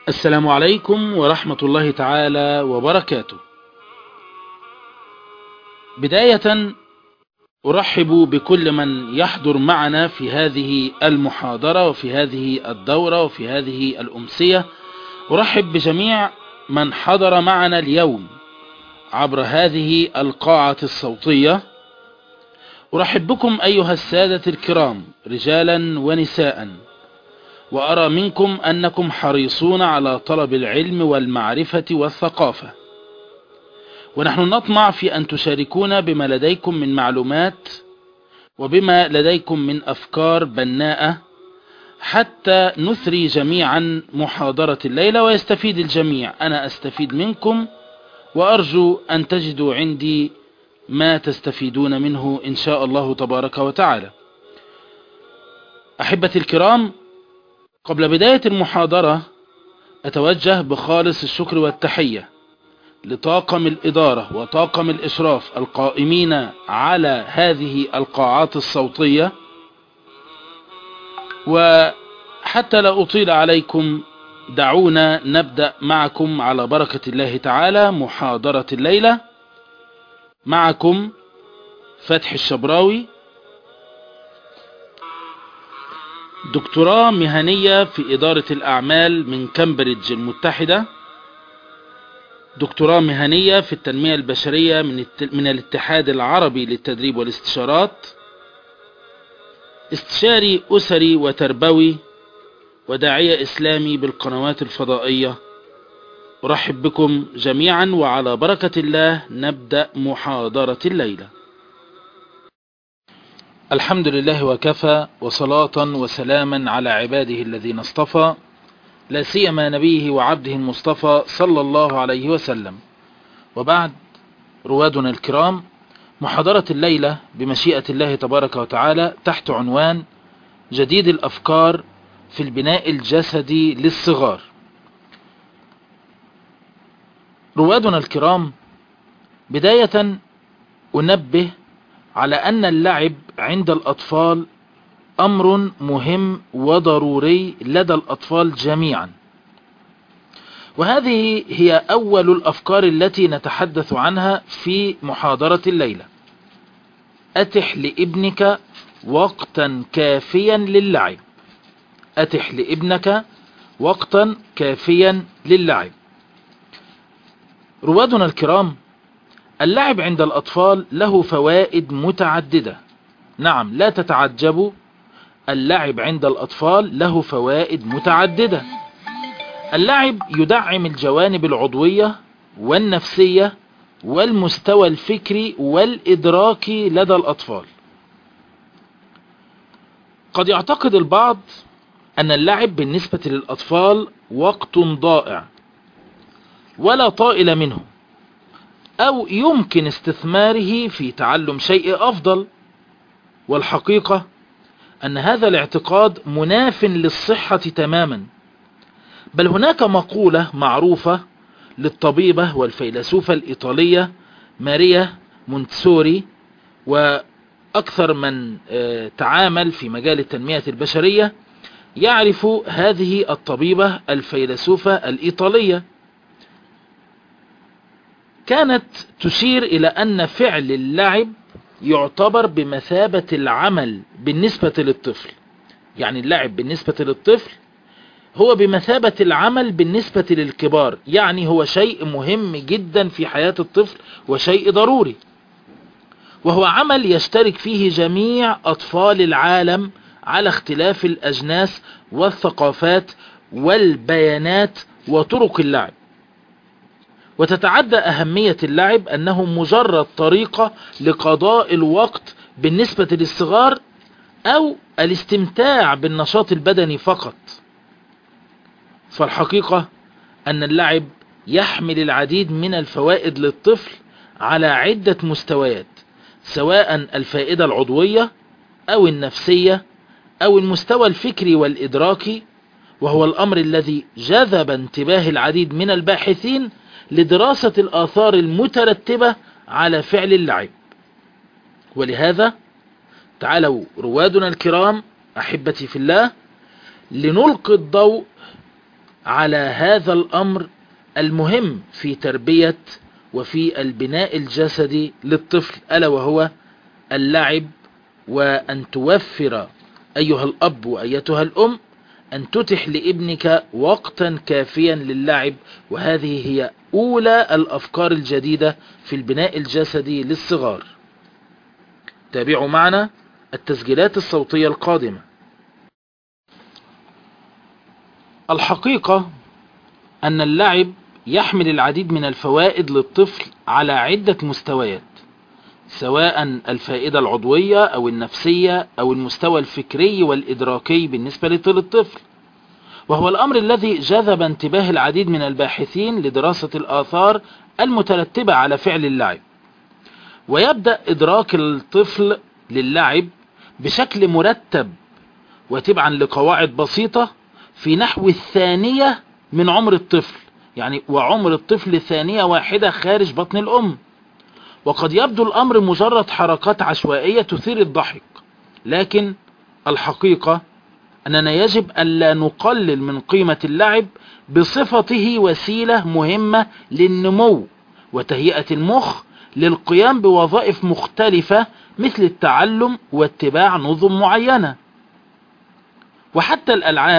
السلام عليكم ورحمة الله تعالى وبركاته. بداية أرحب بكل من يحضر معنا في هذه المحاضرة وفي هذه الدورة وفي هذه الأمسية. أرحب بجميع من حضر معنا اليوم عبر هذه القاعة الصوتية. أرحب بكم أيها السادة الكرام رجالا ونساء، وأرى منكم أنكم حريصون على طلب العلم والمعرفة والثقافة، ونحن نطمع في أن تشاركونا بما لديكم من معلومات وبما لديكم من أفكار بناءة حتى نثري جميعا محاضرة الليلة ويستفيد الجميع. أنا أستفيد منكم وأرجو أن تجدوا عندي ما تستفيدون منه إن شاء الله تبارك وتعالى. أحبتي الكرام، قبل بداية المحاضرة أتوجه بخالص الشكر والتحية لطاقم الإدارة وطاقم الإشراف القائمين على هذه القاعات الصوتية. وحتى لا أطيل عليكم دعونا نبدأ معكم على بركة الله تعالى محاضرة الليلة. معكم فتحي الشبراوي، دكتوراه مهنية في إدارة الأعمال من كامبريدج المتحدة، دكتوراه مهنية في التنمية البشرية من الاتحاد العربي للتدريب والاستشارات، استشاري أسري وتربوي، وداعية إسلامي بالقنوات الفضائية. أرحب بكم جميعا وعلى بركة الله نبدأ محاضرة الليلة. الحمد لله وكفى، وصلاة وسلاما على عباده الذين اصطفى، لا سيما نبيه وعبده المصطفى صلى الله عليه وسلم. وبعد، روادنا الكرام، محاضرة الليلة بمشيئة الله تبارك وتعالى تحت عنوان جديد الأفكار في البناء الجسدي للصغار. روادنا الكرام، بداية أنبه على أن اللعب عند الأطفال أمر مهم وضروري لدى الأطفال جميعا، وهذه هي أول الأفكار التي نتحدث عنها في محاضرة الليلة. أتح لابنك وقتا كافيا للعب. أتح لابنك وقتا كافيا للعب. روادنا الكرام، اللعب عند الأطفال له فوائد متعددة. نعم، لا تتعجبوا، اللعب عند الأطفال له فوائد متعددة. اللعب يدعم الجوانب العضوية والنفسية والمستوى الفكري والإدراكي لدى الأطفال. قد يعتقد البعض أن اللعب بالنسبة للأطفال وقت ضائع ولا طائل منه، أو يمكن استثماره في تعلم شيء أفضل. والحقيقة أن هذا الاعتقاد مناف للصحة تماما، بل هناك مقولة معروفة للطبيبة والفيلسوفة الإيطالية ماريا مونتسوري، وأكثر من تعامل في مجال التنمية البشرية يعرف هذه الطبيبة الفيلسوفة الإيطالية. كانت تشير إلى أن فعل اللعب يعتبر بمثابة العمل بالنسبة للطفل. يعني اللعب بالنسبة للطفل هو بمثابة العمل بالنسبة للكبار، يعني هو شيء مهم جدا في حياة الطفل وشيء ضروري، وهو عمل يشترك فيه جميع أطفال العالم على اختلاف الأجناس والثقافات والبيانات وطرق اللعب. وتتعدى أهمية اللعب أنه مجرد طريقة لقضاء الوقت بالنسبة للصغار أو الاستمتاع بالنشاط البدني فقط. فالحقيقة أن اللعب يحمل العديد من الفوائد للطفل على عدة مستويات، سواء الفائدة العضوية أو النفسية أو المستوى الفكري والإدراكي، وهو الأمر الذي جذب انتباه العديد من الباحثين لدراسة الآثار المترتبة على فعل اللعب. ولهذا تعالوا روادنا الكرام أحبتي في الله لنلقي الضوء على هذا الأمر المهم في تربية وفي البناء الجسدي للطفل، ألا وهو اللعب، وأن توفر أيها الأب وأيتها الأم أن تتح لابنك وقتا كافيا للعب. وهذه هي أولى الأفكار الجديدة في البناء الجسدي للصغار. تابعوا معنا التسجيلات الصوتية القادمة. الحقيقة أن اللعب يحمل العديد من الفوائد للطفل على عدة مستويات، سواء الفائدة العضوية أو النفسية أو المستوى الفكري والإدراكي بالنسبة للطفل، وهو الأمر الذي جذب انتباه العديد من الباحثين لدراسة الآثار المترتبة على فعل اللعب. ويبدأ إدراك الطفل للعب بشكل مرتب وتبعا لقواعد بسيطة في نحو 1/2 من عمر الطفل، يعني وعمر الطفل 1/2 خارج بطن الأم. وقد يبدو الأمر مجرد حركات عشوائية تثير الضحك، لكن الحقيقة أننا يجب ألا نقلل من قيمة اللعب بصفته وسيلة مهمة للنمو وتهيئة المخ للقيام بوظائف مختلفة مثل التعلم واتباع نظم معينة. وحتى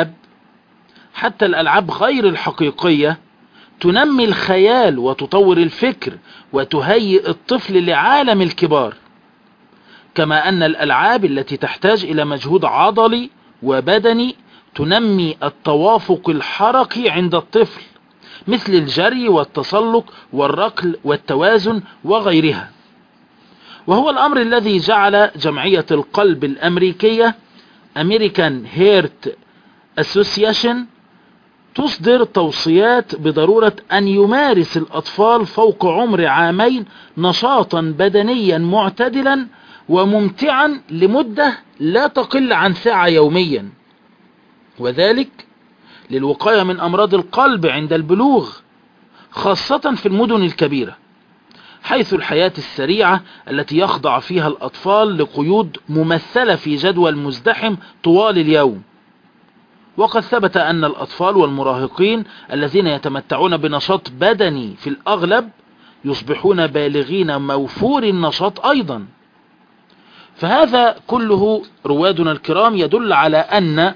الألعاب غير الحقيقية تنمي الخيال وتطور الفكر وتهيئ الطفل لعالم الكبار، كما أن الألعاب التي تحتاج إلى مجهود عضلي وبدني تنمي التوافق الحركي عند الطفل مثل الجري والتسلق والركل والتوازن وغيرها. وهو الأمر الذي جعل جمعية القلب الأمريكية American Heart Association تصدر توصيات بضرورة أن يمارس الأطفال فوق عمر 2 عام نشاطا بدنيا معتدلا وممتعا لمدة لا تقل عن 1 ساعة يوميا، وذلك للوقاية من أمراض القلب عند البلوغ، خاصة في المدن الكبيرة، حيث الحياة السريعة التي يخضع فيها الأطفال لقيود ممثلة في جدول مزدحم طوال اليوم. وقد ثبت أن الأطفال والمراهقين الذين يتمتعون بنشاط بدني في الأغلب يصبحون بالغين موفور النشاط أيضا. فهذا كله روادنا الكرام يدل على أن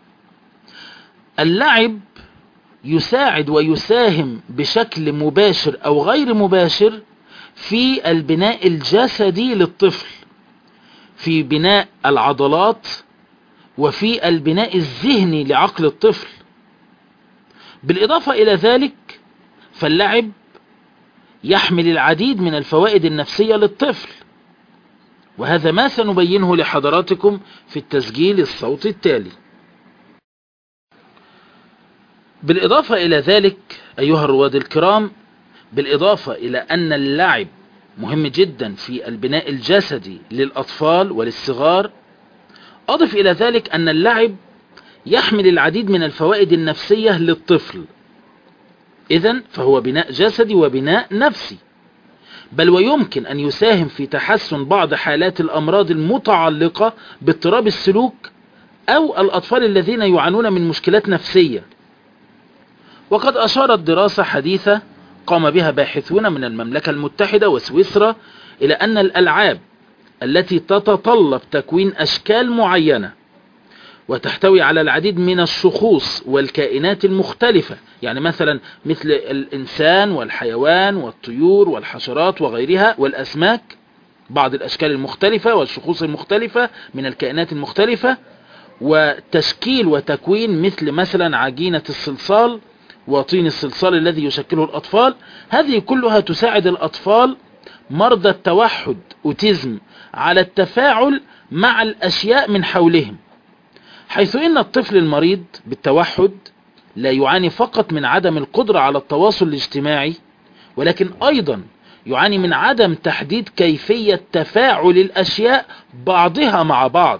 اللعب يساعد ويساهم بشكل مباشر أو غير مباشر في البناء الجسدي للطفل، في بناء العضلات وفي البناء الذهني لعقل الطفل. بالإضافة إلى ذلك فاللعب يحمل العديد من الفوائد النفسية للطفل، وهذا ما سنبينه لحضراتكم في التسجيل الصوتي التالي. بالإضافة إلى ذلك أيها الرواد الكرام، بالإضافة إلى أن اللعب مهم جدا في البناء الجسدي للأطفال وللصغار، أضف إلى ذلك أن اللعب يحمل العديد من الفوائد النفسية للطفل. إذن فهو بناء جسدي وبناء نفسي، بل ويمكن أن يساهم في تحسن بعض حالات الأمراض المتعلقة باضطراب السلوك أو الأطفال الذين يعانون من مشكلات نفسية. وقد أشارت دراسة حديثة قام بها باحثون من المملكة المتحدة وسويسرا إلى أن الألعاب التي تتطلب تكوين أشكال معينة وتحتوي على العديد من الشخوص والكائنات المختلفة، يعني مثلا مثل الإنسان والحيوان والطيور والحشرات وغيرها والأسماك، بعض الأشكال المختلفة والشخوص المختلفة من الكائنات المختلفة، وتشكيل وتكوين مثلا عجينة الصلصال وطين الصلصال الذي يشكله الأطفال. هذه كلها تساعد الأطفال مرضى التوحد أوتيزم على التفاعل مع الأشياء من حولهم، حيث إن الطفل المريض بالتوحد لا يعاني فقط من عدم القدرة على التواصل الاجتماعي، ولكن أيضا يعاني من عدم تحديد كيفية تفاعل الأشياء بعضها مع بعض.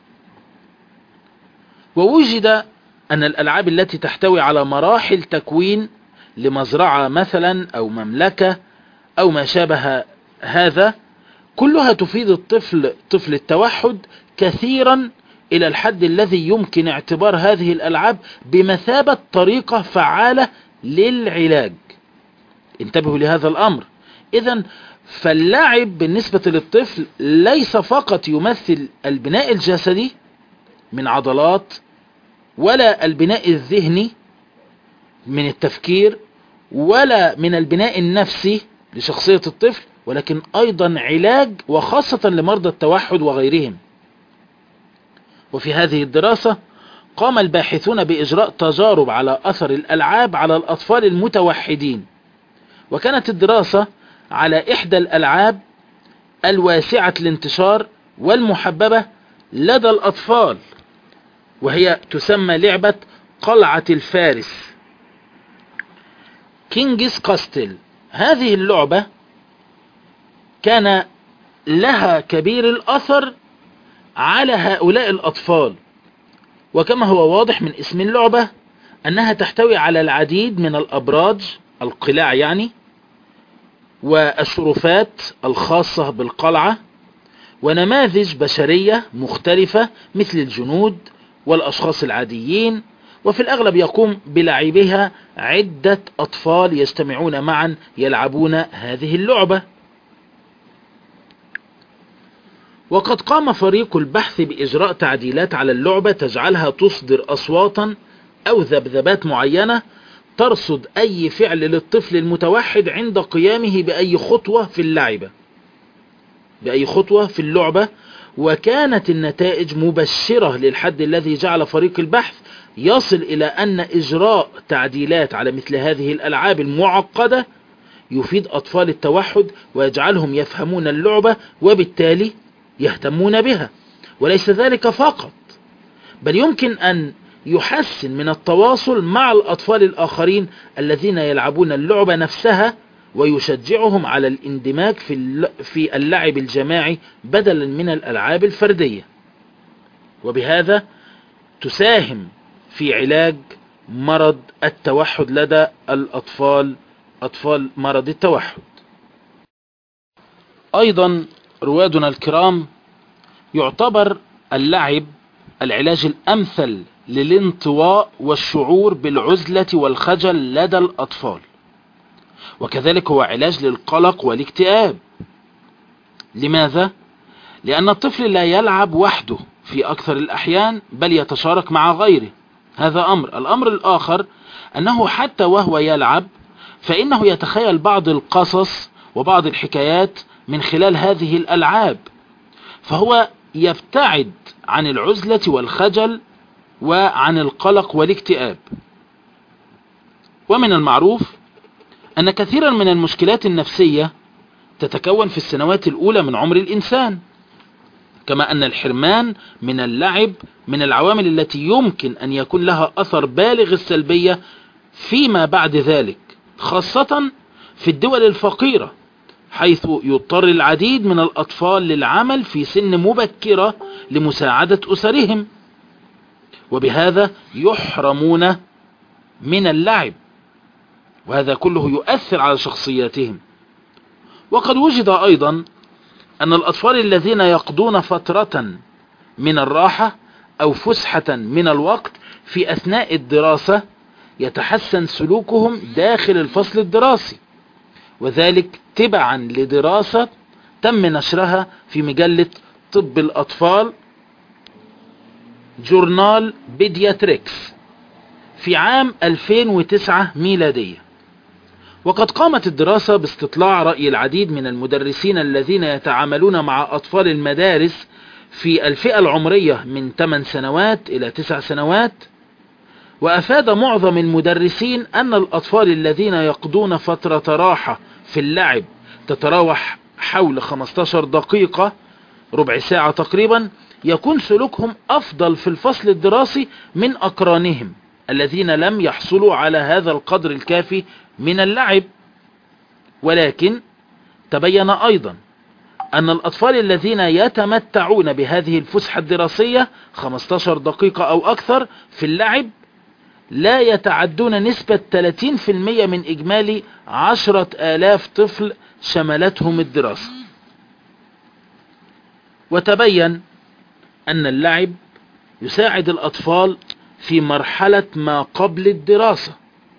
ووجد أن الألعاب التي تحتوي على مراحل تكوين لمزرعة مثلا أو مملكة أو ما شابه هذا كلها تفيد طفل التوحد كثيرا إلى الحد الذي يمكن اعتبار هذه الألعاب بمثابة طريقة فعالة للعلاج. انتبهوا لهذا الأمر. إذن فاللعب بالنسبة للطفل ليس فقط يمثل البناء الجسدي من عضلات، ولا البناء الذهني من التفكير، ولا من البناء النفسي لشخصية الطفل، ولكن أيضا علاج، وخاصة لمرضى التوحد وغيرهم. وفي هذه الدراسة قام الباحثون بإجراء تجارب على أثر الألعاب على الأطفال المتوحدين، وكانت الدراسة على إحدى الألعاب الواسعة الانتشار والمحببة لدى الأطفال، وهي تسمى لعبة قلعة الفارس، كينجز كاستل. هذه اللعبة كان لها كبير الأثر على هؤلاء الأطفال، وكما هو واضح من اسم اللعبة أنها تحتوي على العديد من الأبراج، القلاع يعني، والشرفات الخاصة بالقلعة، ونماذج بشرية مختلفة مثل الجنود والأشخاص العاديين، وفي الأغلب يقوم بلعبها عدة أطفال يجتمعون معا يلعبون هذه اللعبة. وقد قام فريق البحث بإجراء تعديلات على اللعبة تجعلها تصدر أصواتا أو ذبذبات معينة ترصد أي فعل للطفل المتوحد عند قيامه بأي خطوة في اللعبة، وكانت النتائج مبشرة للحد الذي جعل فريق البحث يصل إلى أن إجراء تعديلات على مثل هذه الألعاب المعقدة يفيد أطفال التوحد ويجعلهم يفهمون اللعبة وبالتالي يهتمون بها. وليس ذلك فقط، بل يمكن أن يحسن من التواصل مع الأطفال الآخرين الذين يلعبون اللعبة نفسها، ويشجعهم على الاندماج في اللعب الجماعي بدلا من الألعاب الفردية، وبهذا تساهم في علاج مرض التوحد لدى أطفال مرض التوحد. أيضا روادنا الكرام، يعتبر اللعب العلاج الأمثل للانطواء والشعور بالعزلة والخجل لدى الأطفال، وكذلك هو علاج للقلق والاكتئاب. لماذا؟ لأن الطفل لا يلعب وحده في أكثر الأحيان، بل يتشارك مع غيره. هذا أمر. الأمر الآخر أنه حتى وهو يلعب فإنه يتخيل بعض القصص وبعض الحكايات من خلال هذه الألعاب، فهو يبتعد عن العزلة والخجل وعن القلق والاكتئاب. ومن المعروف أن كثيرا من المشكلات النفسية تتكون في السنوات الأولى من عمر الإنسان، كما أن الحرمان من اللعب من العوامل التي يمكن أن يكون لها أثر بالغ السلبية فيما بعد ذلك، خاصة في الدول الفقيرة، حيث يضطر العديد من الأطفال للعمل في سن مبكرة لمساعدة أسرهم، وبهذا يحرمون من اللعب، وهذا كله يؤثر على شخصياتهم. وقد وجد أيضا أن الأطفال الذين يقضون فترة من الراحة أو فسحة من الوقت في أثناء الدراسة يتحسن سلوكهم داخل الفصل الدراسي، وذلك تبعا لدراسة تم نشرها في مجلة طب الأطفال جورنال بيدياتريكس في عام 2009 ميلادية. وقد قامت الدراسة باستطلاع رأي العديد من المدرسين الذين يتعاملون مع أطفال المدارس في الفئة العمرية من 8 سنوات إلى 9 سنوات، وأفاد معظم المدرسين أن الأطفال الذين يقضون فترة راحة في اللعب تتراوح حول 15 دقيقة، ربع ساعة تقريبا، يكون سلوكهم أفضل في الفصل الدراسي من أقرانهم الذين لم يحصلوا على هذا القدر الكافي من اللعب. ولكن تبين أيضا أن الأطفال الذين يتمتعون بهذه الفسحة الدراسية 15 دقيقة أو أكثر في اللعب لا يتعدون نسبة 30% من إجمالي 10,000 طفل شملتهم الدراسة. وتبين أن اللعب يساعد الأطفال في مرحلة ما قبل الدراسة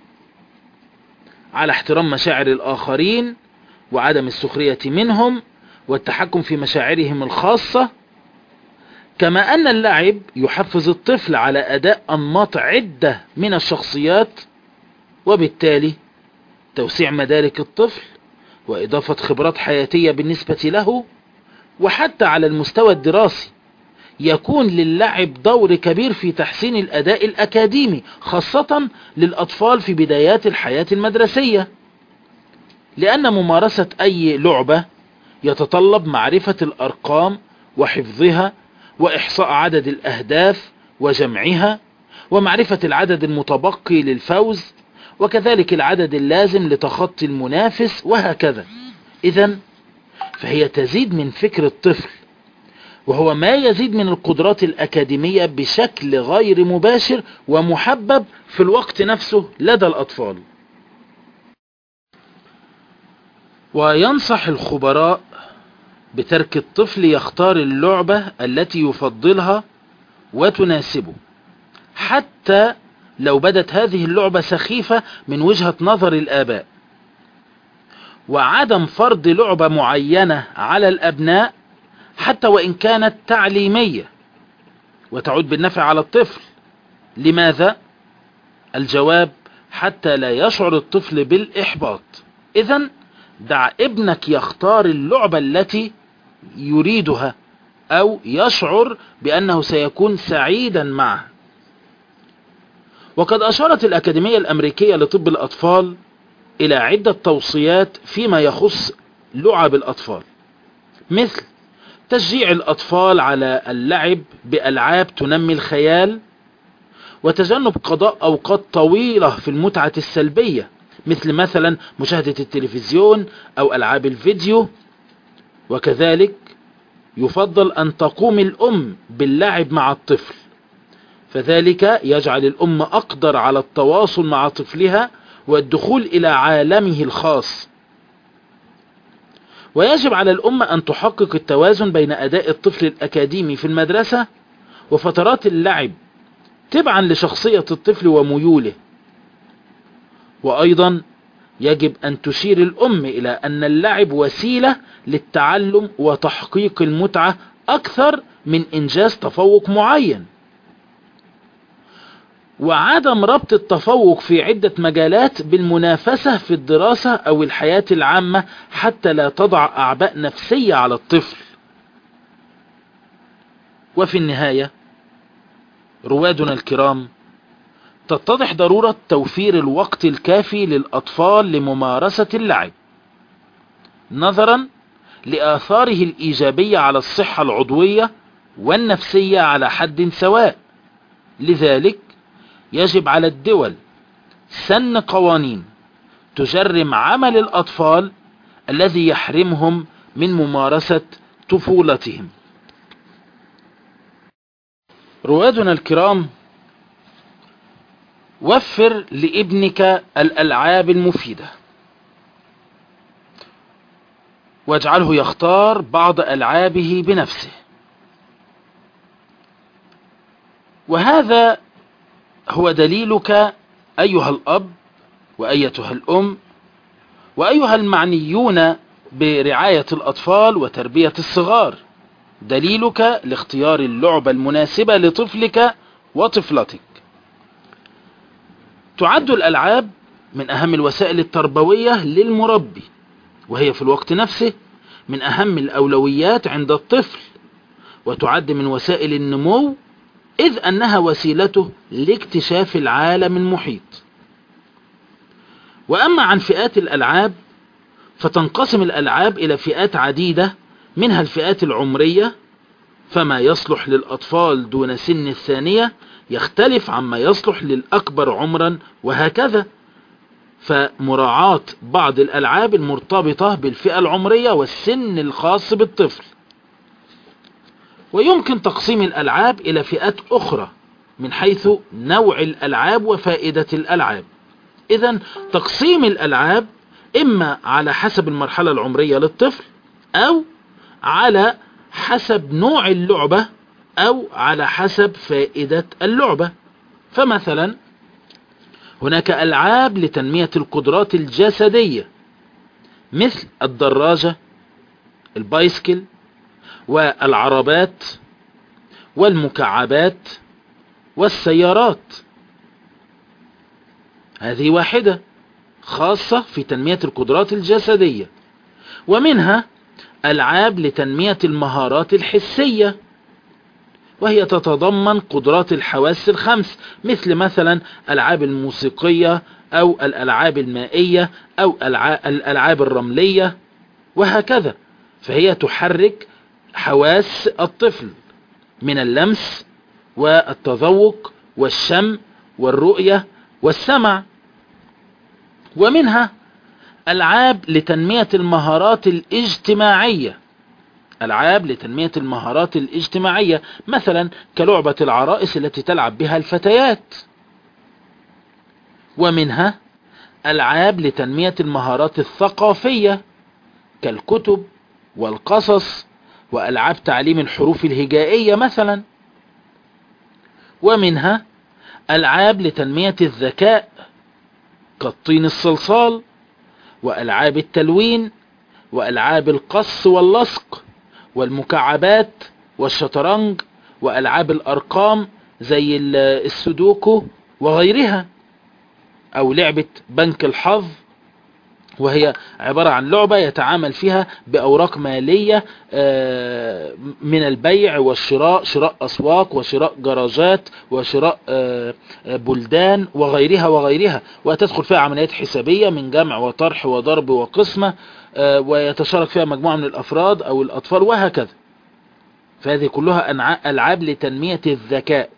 على احترام مشاعر الآخرين وعدم السخرية منهم والتحكم في مشاعرهم الخاصة، كما أن اللعب يحفز الطفل على أداء أنماط عدة من الشخصيات، وبالتالي توسيع مدارك الطفل وإضافة خبرات حياتية بالنسبة له. وحتى على المستوى الدراسي يكون للعب دور كبير في تحسين الأداء الأكاديمي، خاصة للأطفال في بدايات الحياة المدرسية، لأن ممارسة أي لعبة يتطلب معرفة الأرقام وحفظها وإحصاء عدد الأهداف وجمعها ومعرفة العدد المتبقي للفوز وكذلك العدد اللازم لتخطي المنافس وهكذا. إذن فهي تزيد من فكر الطفل، وهو ما يزيد من القدرات الأكاديمية بشكل غير مباشر ومحبب في الوقت نفسه لدى الأطفال. وينصح الخبراء بترك الطفل يختار اللعبة التي يفضلها وتناسبه، حتى لو بدت هذه اللعبة سخيفة من وجهة نظر الآباء، وعدم فرض لعبة معينة على الأبناء حتى وإن كانت تعليمية وتعود بالنفع على الطفل. لماذا؟ الجواب: حتى لا يشعر الطفل بالإحباط. إذن دع ابنك يختار اللعبة التي يريدها أو يشعر بأنه سيكون سعيدا معها. وقد أشارت الأكاديمية الأمريكية لطب الأطفال إلى عدة توصيات فيما يخص لعب الأطفال، مثل تشجيع الأطفال على اللعب بألعاب تنمي الخيال، وتجنب قضاء أوقات طويلة في المتعة السلبية مثلا مشاهدة التلفزيون أو ألعاب الفيديو. وكذلك يفضل أن تقوم الأم باللعب مع الطفل، فذلك يجعل الأم أقدر على التواصل مع طفلها والدخول إلى عالمه الخاص. ويجب على الأم أن تحقق التوازن بين أداء الطفل الأكاديمي في المدرسة وفترات اللعب تبعا لشخصية الطفل وميوله. وأيضا يجب أن تشير الأم إلى أن اللعب وسيلة للتعلم وتحقيق المتعة أكثر من إنجاز تفوق معين، وعدم ربط التفوق في عدة مجالات بالمنافسة في الدراسة أو الحياة العامة حتى لا تضع أعباء نفسية على الطفل. وفي النهاية روادنا الكرام، تتضح ضرورة توفير الوقت الكافي للأطفال لممارسة اللعب نظرا لآثاره الإيجابية على الصحة العضوية والنفسية على حد سواء. لذلك يجب على الدول سن قوانين تجرم عمل الأطفال الذي يحرمهم من ممارسة طفولتهم. روادنا الكرام، وفر لابنك الألعاب المفيدة واجعله يختار بعض ألعابه بنفسه، وهذا هو دليلك أيها الأب وأيتها الأم وأيها المعنيون برعاية الأطفال وتربية الصغار، دليلك لاختيار اللعبة المناسبة لطفلك وطفلتك. تعد الألعاب من أهم الوسائل التربوية للمربي، وهي في الوقت نفسه من أهم الأولويات عند الطفل، وتعد من وسائل النمو إذ أنها وسيلته لاكتشاف العالم المحيط. وأما عن فئات الألعاب فتنقسم الألعاب إلى فئات عديدة، منها الفئات العمرية، فما يصلح للأطفال دون سن الثانية يختلف عما يصلح للأكبر عمرا، وهكذا. فمراعاة بعض الألعاب المرتبطة بالفئة العمرية والسن الخاص بالطفل. ويمكن تقسيم الألعاب إلى فئات أخرى من حيث نوع الألعاب وفائدة الألعاب. إذن تقسيم الألعاب إما على حسب المرحلة العمرية للطفل أو على حسب نوع اللعبة أو على حسب فائدة اللعبة. فمثلا هناك ألعاب لتنمية القدرات الجسدية مثل الدراجة، البايسكل، والعربات، والمكعبات، والسيارات. هذه واحدة خاصة في تنمية القدرات الجسدية. ومنها ألعاب لتنمية المهارات الحسية، وهي تتضمن قدرات الحواس الخمس، مثل مثلا الألعاب الموسيقية أو الألعاب المائية أو الألعاب الرملية وهكذا. فهي تحرك حواس الطفل من اللمس والتذوق والشم والرؤية والسمع. ومنها ألعاب لتنمية المهارات الاجتماعية، ألعاب لتنمية المهارات الاجتماعية مثلا كلعبة العرائس التي تلعب بها الفتيات. ومنها ألعاب لتنمية المهارات الثقافية كالكتب والقصص وألعاب تعليم الحروف الهجائية مثلا. ومنها ألعاب لتنمية الذكاء كالطين الصلصال وألعاب التلوين وألعاب القص واللصق والمكعبات والشطرنج وألعاب الأرقام زي السودوكو وغيرها، أو لعبة بنك الحظ، وهي عبارة عن لعبة يتعامل فيها بأوراق مالية من البيع والشراء، شراء أسواق وشراء جراجات وشراء بلدان وغيرها، وتدخل فيها عمليات حسابية من جمع وطرح وضرب وقسمة، ويتشارك فيها مجموعة من الأفراد أو الأطفال وهكذا. فهذه كلها ألعاب لتنمية الذكاء.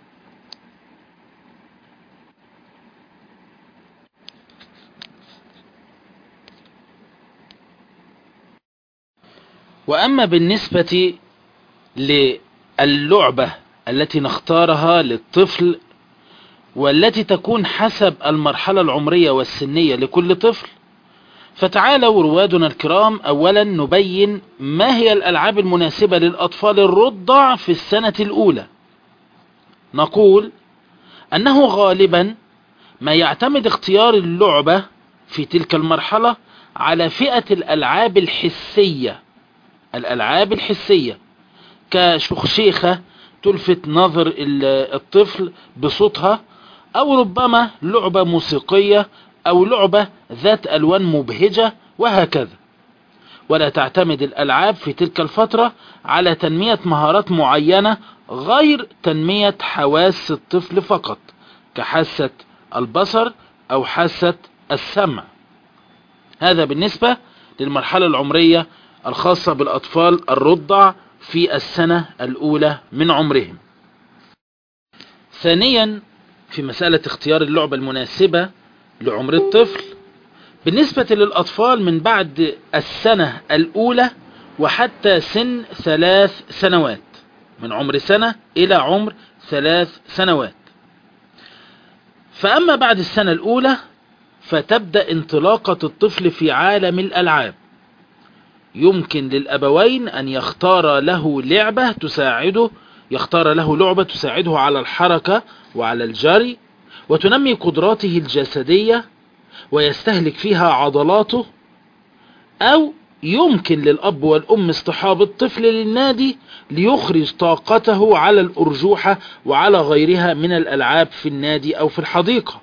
وأما بالنسبة للعبة التي نختارها للطفل والتي تكون حسب المرحلة العمرية والسنية لكل طفل، فتعالوا روادنا الكرام أولا نبين ما هي الألعاب المناسبة للأطفال الرضع في السنة الأولى. نقول أنه غالبا ما يعتمد اختيار اللعبة في تلك المرحلة على فئة الألعاب الحسية، الألعاب الحسية كشخشيخة تلفت نظر الطفل بصوتها، أو ربما لعبة موسيقية أو لعبة ذات ألوان مبهجة وهكذا. ولا تعتمد الألعاب في تلك الفترة على تنمية مهارات معينة غير تنمية حواس الطفل فقط كحاسة البصر أو حاسة السمع. هذا بالنسبة للمرحلة العمرية الخاصة بالأطفال الرضع في السنة الأولى من عمرهم. ثانيا في مسألة اختيار اللعبة المناسبة لعمر الطفل، بالنسبة للأطفال من بعد السنة الأولى وحتى سن 3 سنوات، من عمر سنة إلى عمر 3 سنوات. فأما بعد السنة الأولى فتبدأ انطلاقة الطفل في عالم الألعاب. يمكن للأبوين أن يختار له لعبة تساعده على الحركة وعلى الجري وتنمي قدراته الجسدية ويستهلك فيها عضلاته، أو يمكن للأب والأم اصطحاب الطفل للنادي ليخرج طاقته على الأرجوحة وعلى غيرها من الألعاب في النادي أو في الحديقة.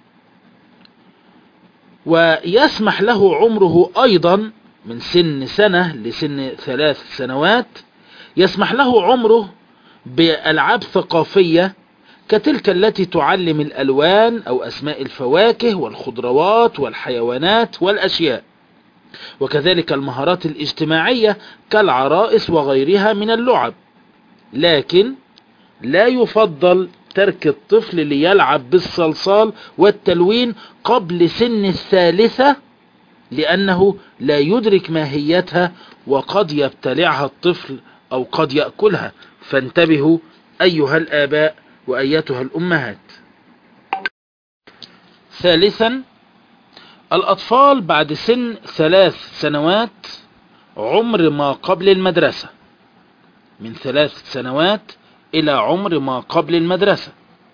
ويسمح له عمره أيضا من سن سنة لسن 3 سنوات، يسمح له عمره بألعاب ثقافية كتلك التي تعلم الألوان أو أسماء الفواكه والخضروات والحيوانات والأشياء، وكذلك المهارات الاجتماعية كالعرائس وغيرها من اللعب. لكن لا يفضل ترك الطفل ليلعب بالصلصال والتلوين قبل سن 3 لأنه لا يدرك ماهيتها وقد يبتلعها الطفل أو قد يأكلها. فانتبهوا أيها الآباء وأيتها الأمهات. ثالثا الأطفال بعد سن 3 سنوات عمر ما قبل المدرسة، من 3 سنوات إلى عمر ما قبل المدرسة.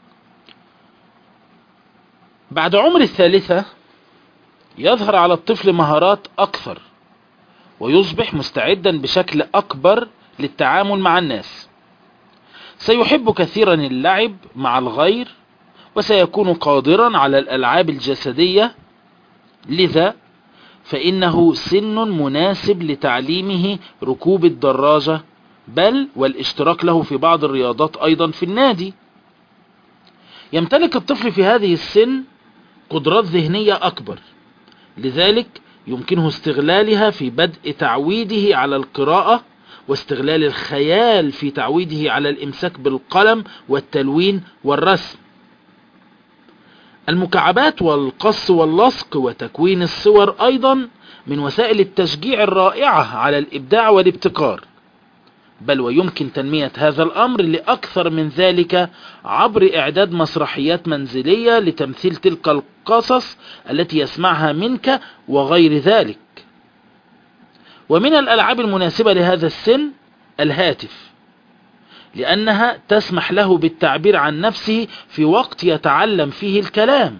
بعد عمر الثالثة يظهر على الطفل مهارات أكثر، ويصبح مستعدا بشكل أكبر للتعامل مع الناس. سيحب كثيرا اللعب مع الغير، وسيكون قادرا على الألعاب الجسدية، لذا فإنه سن مناسب لتعليمه ركوب الدراجة، بل والاشتراك له في بعض الرياضات أيضا في النادي. يمتلك الطفل في هذه السن قدرات ذهنية أكبر، لذلك يمكنه استغلالها في بدء تعويده على القراءة، واستغلال الخيال في تعويده على الإمساك بالقلم والتلوين والرسم. المكعبات والقص واللصق وتكوين الصور أيضا من وسائل التشجيع الرائعة على الإبداع والابتكار، بل ويمكن تنمية هذا الأمر لأكثر من ذلك عبر إعداد مسرحيات منزلية لتمثيل تلك القصص التي يسمعها منك وغير ذلك. ومن الألعاب المناسبة لهذا السن الهاتف، لأنها تسمح له بالتعبير عن نفسه في وقت يتعلم فيه الكلام.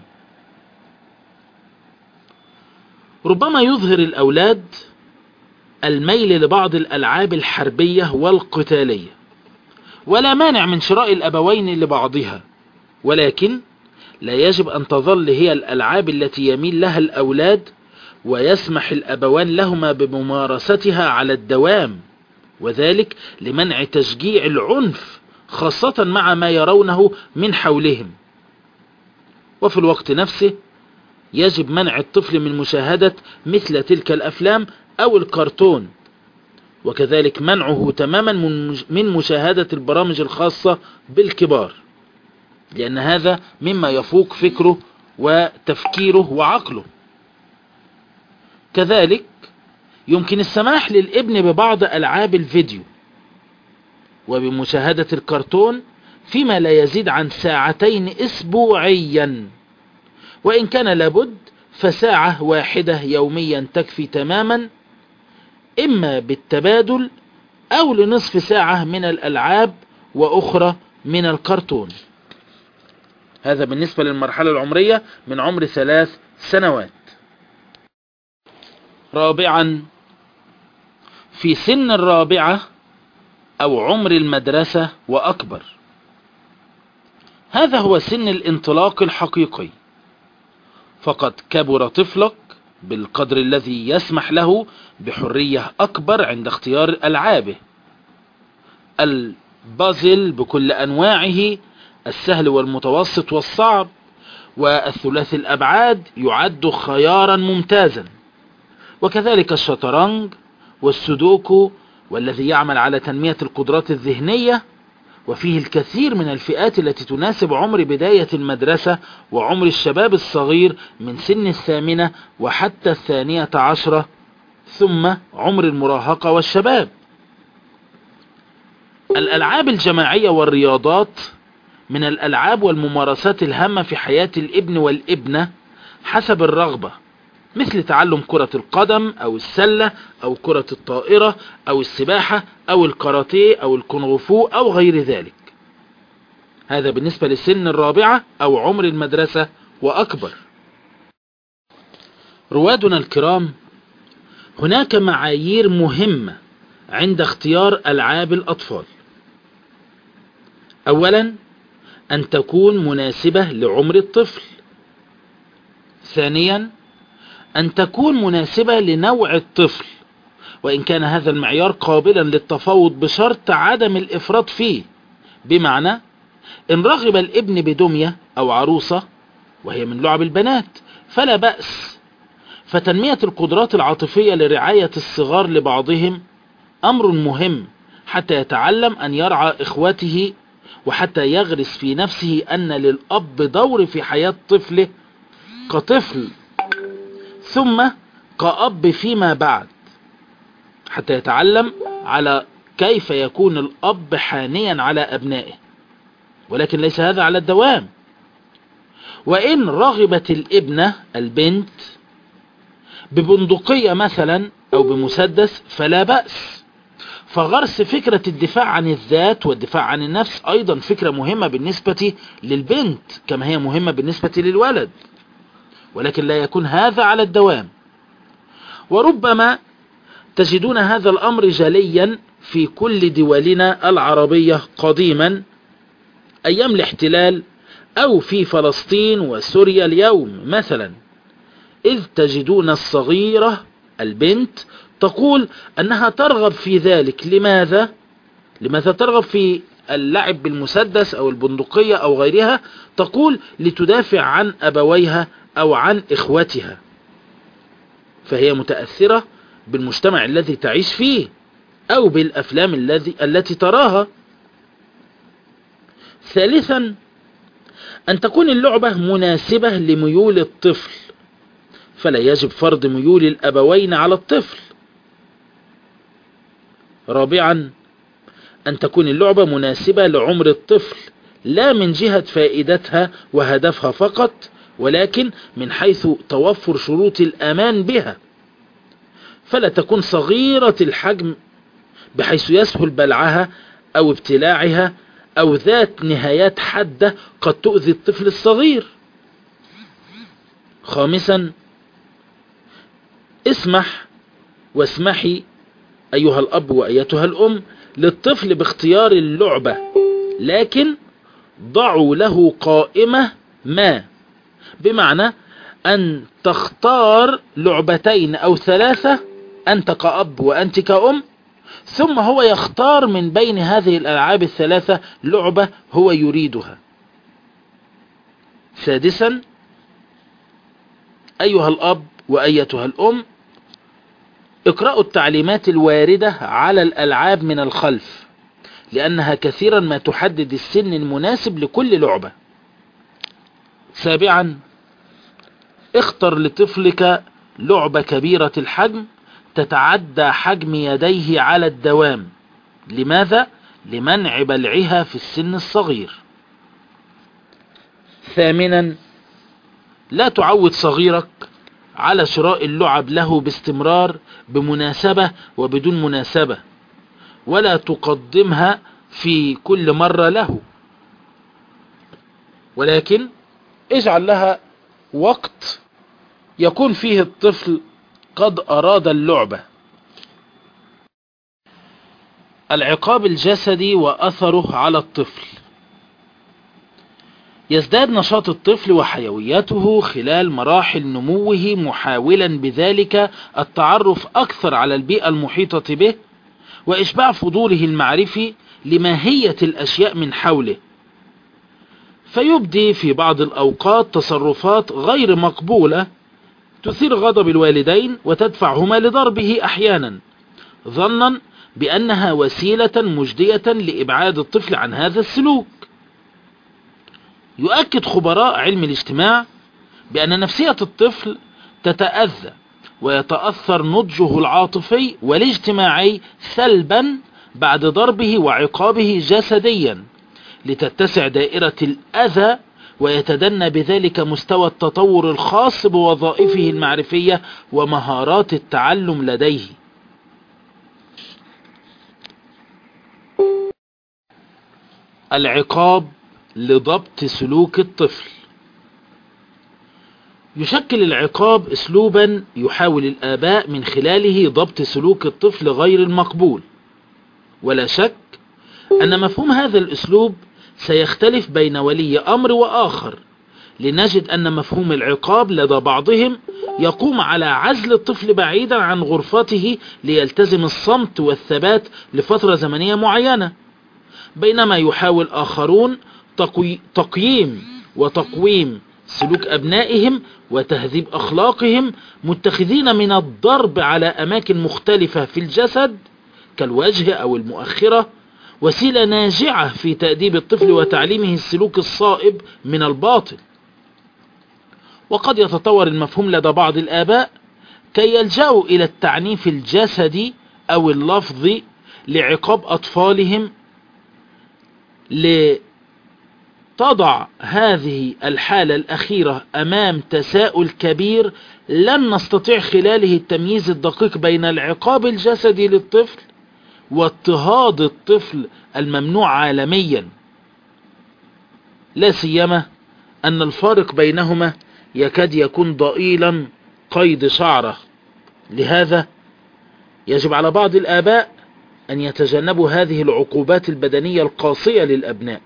ربما يظهر الأولاد الميل لبعض الألعاب الحربية والقتالية، ولا مانع من شراء الأبوين لبعضها، ولكن لا يجب أن تظل هي الألعاب التي يميل لها الأولاد ويسمح الأبوان لهما بممارستها على الدوام، وذلك لمنع تشجيع العنف، خاصة مع ما يرونه من حولهم. وفي الوقت نفسه يجب منع الطفل من مشاهدة مثل تلك الأفلام أو الكرتون، وكذلك منعه تماما من مشاهدة البرامج الخاصة بالكبار، لأن هذا مما يفوق فكره وتفكيره وعقله. كذلك يمكن السماح للابن ببعض ألعاب الفيديو وبمشاهدة الكرتون فيما لا يزيد عن 2 ساعات أسبوعيا، وإن كان لابد فساعة واحدة يوميا تكفي تماما، إما بالتبادل أو لنصف ساعة من الألعاب وأخرى من الكرتون. هذا بالنسبة للمرحلة العمرية من عمر 3 سنوات. رابعا، في سن 4 أو عمر المدرسة وأكبر، هذا هو سن الانطلاق الحقيقي، فقد كبر طفلك بالقدر الذي يسمح له بحرية أكبر عند اختيار ألعابه. البازل بكل أنواعه، السهل والمتوسط والصعب، والثلاثي الأبعاد يعد خيارا ممتازا، وكذلك الشطرنج والسودوكو، والذي يعمل على تنمية القدرات الذهنية، وفيه الكثير من الفئات التي تناسب عمر بداية المدرسة وعمر الشباب الصغير من سن 8 وحتى 12، ثم عمر المراهقة والشباب. الألعاب الجماعية والرياضات من الألعاب والممارسات الهامة في حياة الابن والابنة حسب الرغبة، مثل تعلم كرة القدم أو السلة أو كرة الطائرة أو السباحة أو الكاراتيه أو الكونغ-فو أو غير ذلك. هذا بالنسبة لسن 4 أو عمر المدرسة وأكبر. روادنا الكرام، هناك معايير مهمة عند اختيار ألعاب الأطفال. أولا، أن تكون مناسبة لعمر الطفل. ثانيا، أن تكون مناسبة لنوع الطفل، وإن كان هذا المعيار قابلا للتفاوض بشرط عدم الإفراط فيه، بمعنى إن رغب الابن بدمية أو عروسة وهي من لعب البنات فلا بأس، فتنمية القدرات العاطفية لرعاية الصغار لبعضهم أمر مهم حتى يتعلم أن يرعى إخوته، وحتى يغرس في نفسه أن للأب دور في حياة طفله كطفل ثم كأب فيما بعد، حتى يتعلم على كيف يكون الأب حانيا على أبنائه، ولكن ليس هذا على الدوام. وإن رغبت الابنة البنت ببندقية مثلا أو بمسدس فلا بأس، فغرس فكرة الدفاع عن الذات والدفاع عن النفس أيضا فكرة مهمة بالنسبة للبنت كما هي مهمة بالنسبة للولد، ولكن لا يكون هذا على الدوام. وربما تجدون هذا الأمر جليا في كل دولنا العربية قديما أيام الاحتلال، أو في فلسطين وسوريا اليوم مثلا، إذ تجدون الصغيرة البنت تقول أنها ترغب في ذلك. لماذا ترغب في اللعب بالمسدس أو البندقية أو غيرها؟ تقول لتدافع عن أبويها أو عن إخوتها، فهي متأثرة بالمجتمع الذي تعيش فيه أو بالأفلام التي تراها. ثالثا، أن تكون اللعبة مناسبة لميول الطفل، فلا يجب فرض ميول الأبوين على الطفل. رابعا، أن تكون اللعبة مناسبة لعمر الطفل، لا من جهة فائدتها وهدفها فقط، ولكن من حيث توفر شروط الأمان بها، فلا تكون صغيرة الحجم بحيث يسهل بلعها أو ابتلاعها، أو ذات نهايات حادة قد تؤذي الطفل الصغير. خامسا، اسمح واسمحي أيها الأب وأيتها الأم للطفل باختيار اللعبة، لكن ضعوا له قائمة ما، بمعنى أن تختار لعبتين أو ثلاثة أنت كأب وأنت كأم، ثم هو يختار من بين هذه الألعاب الثلاثة لعبة هو يريدها. سادسا، أيها الأب وأيتها الأم اقرأوا التعليمات الواردة على الألعاب من الخلف، لأنها كثيرا ما تحدد السن المناسب لكل لعبة. سابعا، اختر لطفلك لعبة كبيرة الحجم تتعدى حجم يديه على الدوام. لماذا؟ لمنع بلعها في السن الصغير. ثامنا، لا تعود صغيرك على شراء اللعب له باستمرار بمناسبة وبدون مناسبة، ولا تقدمها في كل مرة له، ولكن اجعل لها وقت يكون فيه الطفل قد أراد اللعبة. العقاب الجسدي وأثره على الطفل. يزداد نشاط الطفل وحيويته خلال مراحل نموه، محاولا بذلك التعرف أكثر على البيئة المحيطة به وإشباع فضوله المعرفي لماهية الأشياء من حوله، فيبدي في بعض الأوقات تصرفات غير مقبولة تثير غضب الوالدين وتدفعهما لضربه أحيانا، ظنا بأنها وسيلة مجدية لإبعاد الطفل عن هذا السلوك. يؤكد خبراء علم الاجتماع بأن نفسية الطفل تتأذى ويتأثر نضجه العاطفي والاجتماعي سلبا بعد ضربه وعقابه جسديا، لتتسع دائرة الأذى ويتدنى بذلك مستوى التطور الخاص بوظائفه المعرفية ومهارات التعلم لديه. العقاب لضبط سلوك الطفل. يشكل العقاب اسلوبا يحاول الآباء من خلاله ضبط سلوك الطفل غير المقبول، ولا شك أن مفهوم هذا الاسلوب سيختلف بين ولي أمر وآخر، لنجد أن مفهوم العقاب لدى بعضهم يقوم على عزل الطفل بعيدا عن غرفته ليلتزم الصمت والثبات لفترة زمنية معينة، بينما يحاول آخرون تقييم وتقويم سلوك أبنائهم وتهذيب أخلاقهم، متخذين من الضرب على أماكن مختلفة في الجسد كالوجه أو المؤخرة وسيلة ناجعة في تأديب الطفل وتعليمه السلوك الصائب من الباطل. وقد يتطور المفهوم لدى بعض الآباء كي يلجأوا إلى التعنيف الجسدي أو اللفظي لعقاب أطفالهم، لتضع هذه الحالة الأخيرة أمام تساؤل كبير لن نستطيع خلاله التمييز الدقيق بين العقاب الجسدي للطفل واضطهاد الطفل الممنوع عالميا، لا سيما أن الفارق بينهما يكاد يكون ضئيلا قيد شعرة. لهذا يجب على بعض الآباء أن يتجنبوا هذه العقوبات البدنية القاسية للأبناء.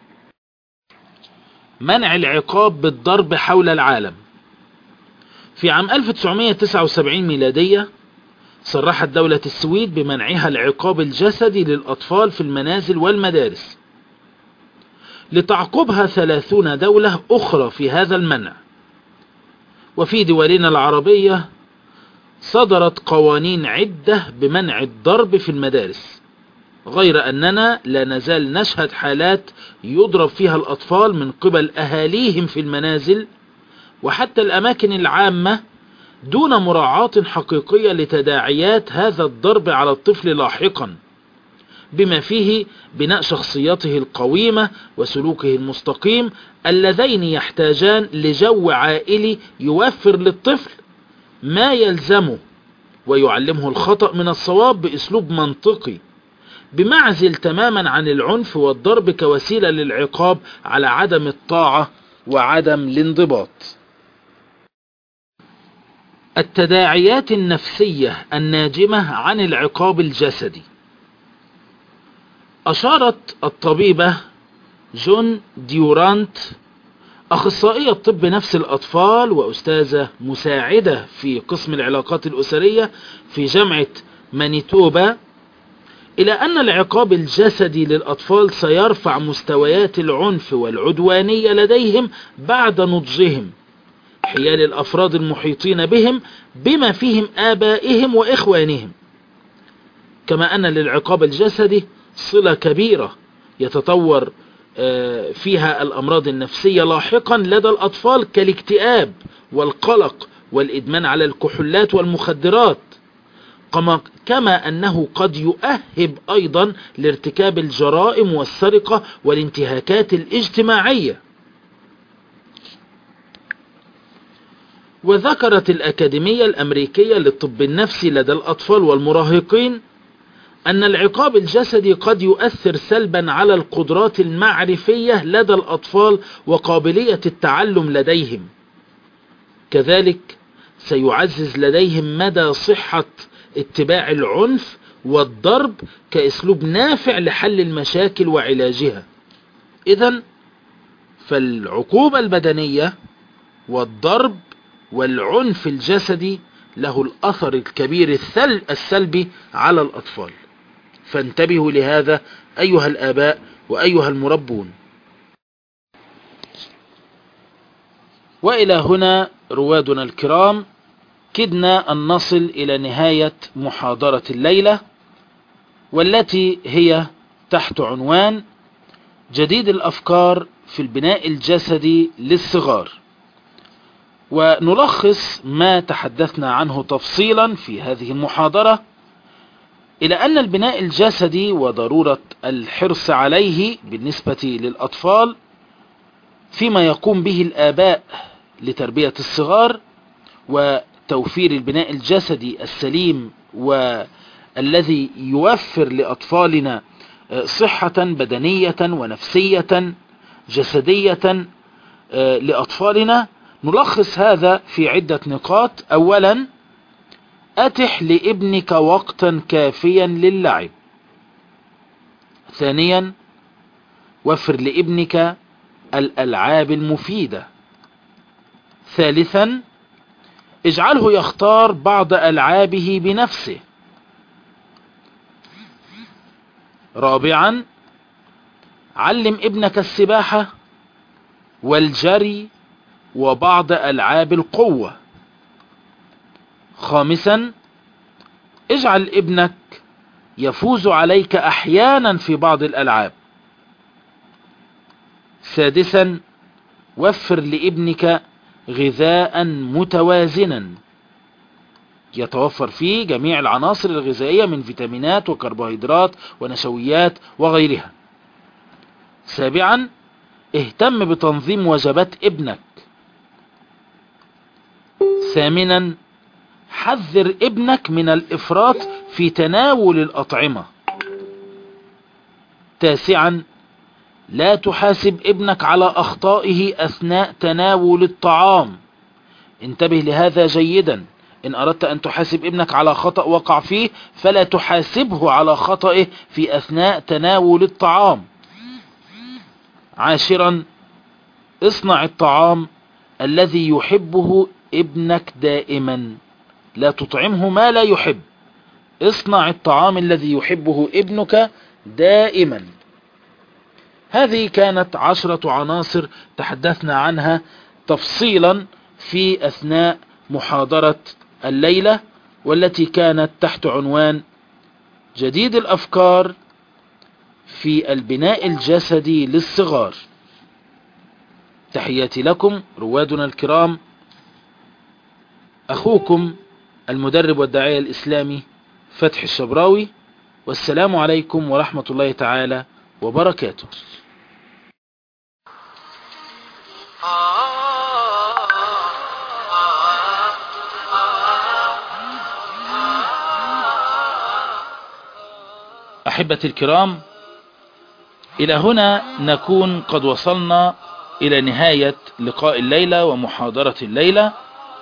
منع العقاب بالضرب حول العالم. في عام 1979 ميلادية صرحت دولة السويد بمنعها العقاب الجسدي للأطفال في المنازل والمدارس، لتعقبها 30 دولة أخرى في هذا المنع. وفي دولنا العربية صدرت قوانين عدة بمنع الضرب في المدارس، غير أننا لا نزال نشهد حالات يضرب فيها الأطفال من قبل أهاليهم في المنازل وحتى الأماكن العامة دون مراعاة حقيقية لتداعيات هذا الضرب على الطفل لاحقا، بما فيه بناء شخصيته القويمة وسلوكه المستقيم اللذين يحتاجان لجو عائلي يوفر للطفل ما يلزمه ويعلمه الخطأ من الصواب بأسلوب منطقي، بمعزل تماما عن العنف والضرب كوسيلة للعقاب على عدم الطاعة وعدم الانضباط. التداعيات النفسية الناجمة عن العقاب الجسدي. أشارت الطبيبة جون ديورانت، أخصائية طب نفس الأطفال وأستاذة مساعدة في قسم العلاقات الأسرية في جامعة مانيتوبا، إلى أن العقاب الجسدي للأطفال سيرفع مستويات العنف والعدوانية لديهم بعد نضجهم حيال الأفراد المحيطين بهم بما فيهم آبائهم وإخوانهم، كما أن للعقاب الجسدي صلة كبيرة يتطور فيها الأمراض النفسية لاحقا لدى الأطفال كالاكتئاب والقلق والإدمان على الكحولات والمخدرات، كما أنه قد يؤهب أيضا لارتكاب الجرائم والسرقة والانتهاكات الاجتماعية. وذكرت الأكاديمية الأمريكية للطب النفسي لدى الأطفال والمراهقين أن العقاب الجسدي قد يؤثر سلبا على القدرات المعرفية لدى الأطفال وقابلية التعلم لديهم، كذلك سيعزز لديهم مدى صحة اتباع العنف والضرب كأسلوب نافع لحل المشاكل وعلاجها. إذن فالعقوبة البدنية والضرب والعنف الجسدي له الأثر الكبير السلبي على الأطفال، فانتبهوا لهذا أيها الآباء وأيها المربون. وإلى هنا روادنا الكرام كدنا أن نصل إلى نهاية محاضرة الليلة، والتي هي تحت عنوان جديد الأفكار في البناء الجسدي للصغار. ونلخص ما تحدثنا عنه تفصيلا في هذه المحاضرة إلى أن البناء الجسدي وضرورة الحرص عليه بالنسبة للأطفال فيما يقوم به الآباء لتربية الصغار وتوفير البناء الجسدي السليم والذي يوفر لأطفالنا صحة بدنية ونفسية جسدية لأطفالنا. نلخص هذا في عدة نقاط. أولا، أتح لابنك وقتا كافيا للعب. ثانيا، وفر لابنك الألعاب المفيدة. ثالثا، اجعله يختار بعض ألعابه بنفسه. رابعا، علم ابنك السباحة والجري وبعض ألعاب القوة. خامسا، اجعل ابنك يفوز عليك أحيانا في بعض الألعاب. سادسا، وفر لابنك غذاء متوازنا يتوفر فيه جميع العناصر الغذائية من فيتامينات وكربوهيدرات ونشويات وغيرها. سابعا، اهتم بتنظيم وجبات ابنك. ثامنا، حذر ابنك من الإفراط في تناول الأطعمة. 9. لا تحاسب ابنك على أخطائه أثناء تناول الطعام. انتبه لهذا جيدا. إن أردت أن تحاسب ابنك على خطأ وقع فيه فلا تحاسبه على خطئه في أثناء تناول الطعام. 10. اصنع الطعام الذي يحبه ابنك دائما. لا تطعمه ما لا يحب. اصنع الطعام الذي يحبه ابنك دائما. هذه كانت 10 عناصر تحدثنا عنها تفصيلا في أثناء محاضرة الليلة، والتي كانت تحت عنوان جديد الأفكار في البناء الجسدي للصغار. تحياتي لكم روادنا الكرام، أخوكم المدرب والداعية الإسلامي فتحي الشبراوي، والسلام عليكم ورحمة الله تعالى وبركاته. أحبتي الكرام، إلى هنا نكون قد وصلنا إلى نهاية لقاء الليلة ومحاضرة الليلة.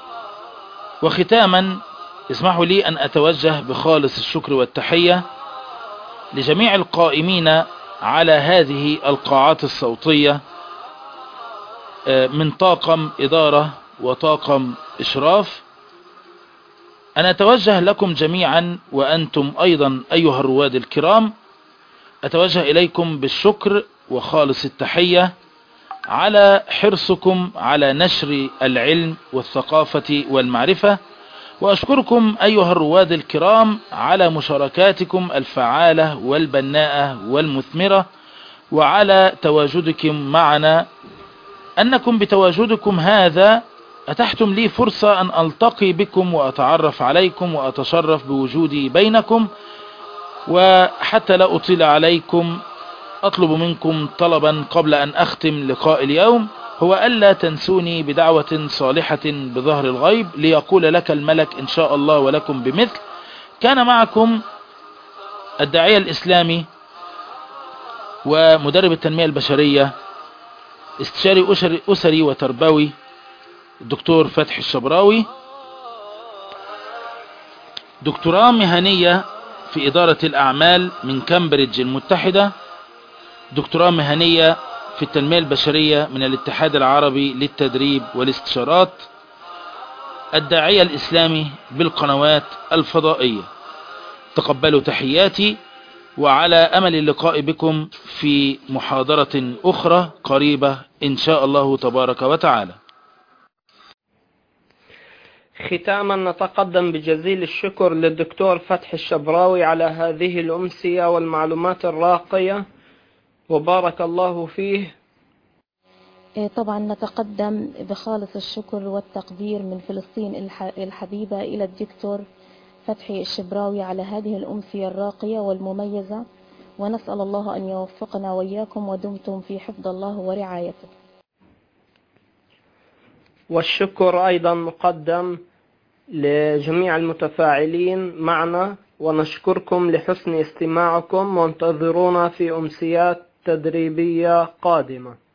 وختاما اسمحوا لي أن أتوجه بخالص الشكر والتحية لجميع القائمين على هذه القاعات الصوتية من طاقم إدارة وطاقم إشراف. أنا أتوجه لكم جميعا وأنتم أيضا أيها الرواد الكرام، أتوجه إليكم بالشكر وخالص التحية على حرصكم على نشر العلم والثقافة والمعرفة، وأشكركم أيها الرواد الكرام على مشاركاتكم الفعالة والبناءة والمثمرة، وعلى تواجدكم معنا، أنكم بتواجدكم هذا أتحتم لي فرصة أن ألتقي بكم وأتعرف عليكم وأتشرف بوجودي بينكم. وحتى لا أطيل عليكم أطلب منكم طلبا قبل أن أختم لقاء اليوم، هو ألا تنسوني بدعوة صالحة بظهر الغيب ليقول لك الملك إن شاء الله ولكم بمثل. كان معكم الداعية الإسلامي ومدرب التنمية البشرية استشاري أسري وتربوي الدكتور فتحي الشبراوي، دكتوراه مهنية في إدارة الأعمال من كامبريدج المتحدة، دكتوراه مهنية في التنمية البشرية من الاتحاد العربي للتدريب والاستشارات، الداعية الإسلامي بالقنوات الفضائية. تقبلوا تحياتي، وعلى أمل اللقاء بكم في محاضرة أخرى قريبة إن شاء الله تبارك وتعالى. ختاما نتقدم بجزيل الشكر للدكتور فتحي الشبراوي على هذه الأمسية والمعلومات الراقية، وبارك الله فيه. طبعا نتقدم بخالص الشكر والتقدير من فلسطين الحبيبة إلى الدكتور فتحي الشبراوي على هذه الأمسية الراقية والمميزة، ونسأل الله أن يوفقنا وإياكم ودمتم في حفظ الله ورعايته. والشكر أيضا مقدم لجميع المتفاعلين معنا، ونشكركم لحسن استماعكم، وانتظرونا في أمسيات تدريبية قادمة.